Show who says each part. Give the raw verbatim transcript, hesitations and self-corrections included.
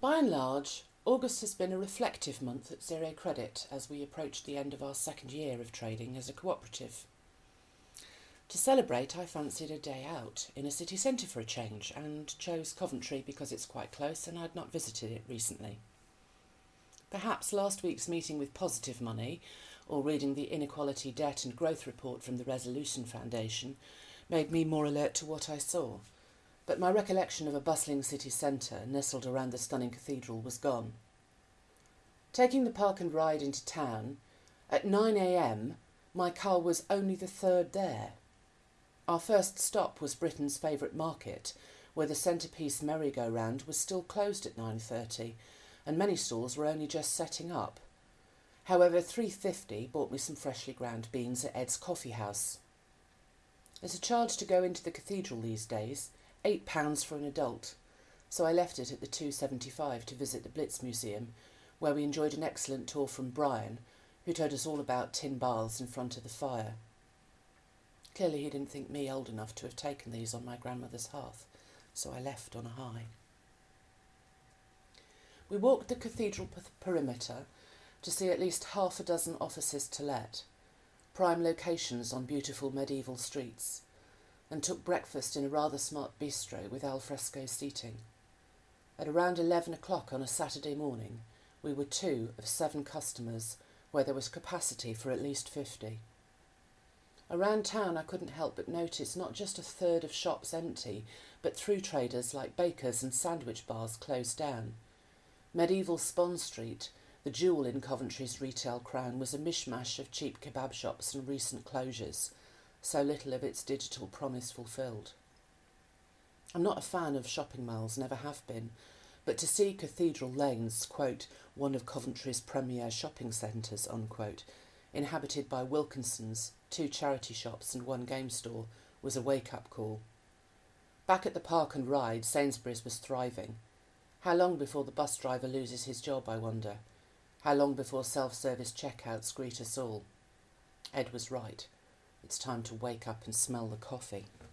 Speaker 1: By and large, August has been a reflective month at Zero Credit as we approach the end of our second year of trading as a cooperative. To celebrate, I fancied a day out in a city centre for a change and chose Coventry because it's quite close and I'd not visited it recently. Perhaps last week's meeting with Positive Money, or reading the Inequality, Debt and Growth report from the Resolution Foundation, made me more alert to what I saw, but my recollection of a bustling city centre nestled around the stunning cathedral was gone. Taking the park and ride into town, at nine a m my car was only the third there. Our first stop was Britain's favourite market, where the centrepiece merry-go-round was still closed at nine thirty, and many stalls were only just setting up. However, three fifty bought me some freshly ground beans at Ed's Coffee House. There's a charge to go into the cathedral these days, eight pounds for an adult, so I left it at the two seventy-five to visit the Blitz Museum, where we enjoyed an excellent tour from Brian, who told us all about tin baths in front of the fire. Clearly he didn't think me old enough to have taken these on my grandmother's hearth, so I left on a high. We walked the cathedral perimeter to see at least half a dozen offices to let, prime locations on beautiful medieval streets, and took breakfast in a rather smart bistro with alfresco seating. At around eleven o'clock on a Saturday morning, we were two of seven customers, where there was capacity for at least fifty. Around town I couldn't help but notice not just a third of shops empty, but through traders like bakers and sandwich bars closed down. Medieval Spon Street, the jewel in Coventry's retail crown, was a mishmash of cheap kebab shops and recent closures, so little of its digital promise fulfilled. I'm not a fan of shopping malls, never have been, but to see Cathedral Lanes, quote, one of Coventry's premier shopping centres, unquote, inhabited by Wilkinson's, two charity shops and one game store, was a wake-up call. Back at the park and ride, Sainsbury's was thriving. How long before the bus driver loses his job, I wonder? How long before self-service checkouts greet us all? Ed was right. It's time to wake up and smell the coffee.